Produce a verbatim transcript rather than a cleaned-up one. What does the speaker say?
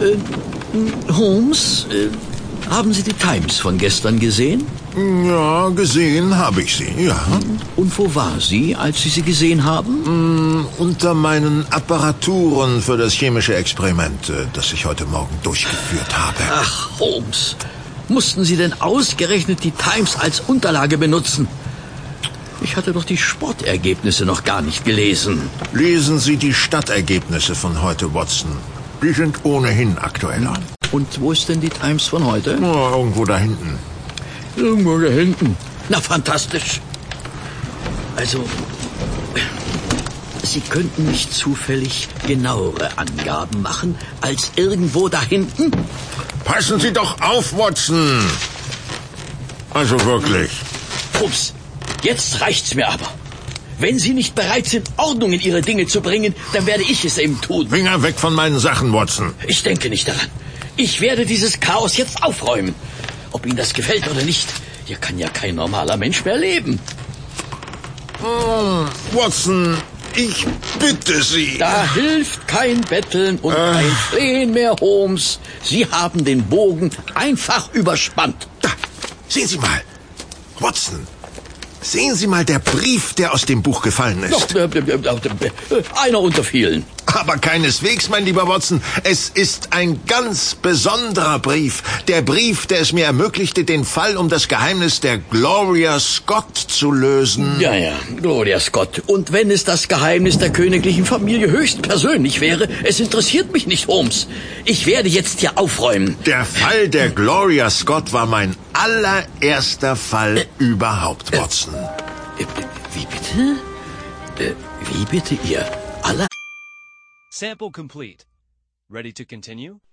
Äh, Holmes, äh, haben Sie die Times von gestern gesehen? Ja, gesehen habe ich sie, ja. Und wo war sie, als Sie sie gesehen haben? Mm, unter meinen Apparaturen für das chemische Experiment, äh, das ich heute Morgen durchgeführt habe. Ach, Holmes, mussten Sie denn ausgerechnet die Times als Unterlage benutzen? Ich hatte doch die Sportergebnisse noch gar nicht gelesen. Lesen Sie die Stadtergebnisse von heute, Watson. Die sind ohnehin aktueller. Und wo ist denn die Times von heute? Oh, irgendwo da hinten. Irgendwo da hinten. Na, fantastisch. Also, Sie könnten nicht zufällig genauere Angaben machen als irgendwo da hinten? Passen Sie doch auf, Watson. Also wirklich. Ups, jetzt reicht's mir aber. Wenn Sie nicht bereit sind, Ordnung in Ihre Dinge zu bringen, dann werde ich es eben tun. Finger weg von meinen Sachen, Watson. Ich denke nicht daran. Ich werde dieses Chaos jetzt aufräumen. Ob Ihnen das gefällt oder nicht, hier kann ja kein normaler Mensch mehr leben. Oh, Watson, ich bitte Sie. Da hilft kein Betteln und Äh. kein Flehen mehr, Holmes. Sie haben den Bogen einfach überspannt. Da, sehen Sie mal. Watson, sehen Sie mal der Brief, der aus dem Buch gefallen ist. Doch, äh, äh, äh, einer unter vielen. Aber keineswegs, mein lieber Watson. Es ist ein ganz besonderer Brief. Der Brief, der es mir ermöglichte, den Fall um das Geheimnis der Gloria Scott zu lösen. Ja, ja, Gloria Scott. Und wenn es das Geheimnis der königlichen Familie höchstpersönlich wäre, es interessiert mich nicht, Holmes. Ich werde jetzt hier aufräumen. Der Fall der Gloria Scott war mein allererster Fall äh, überhaupt, Watson. Äh, wie bitte? Äh, wie bitte, Ihr aller... Sample complete. Ready to continue?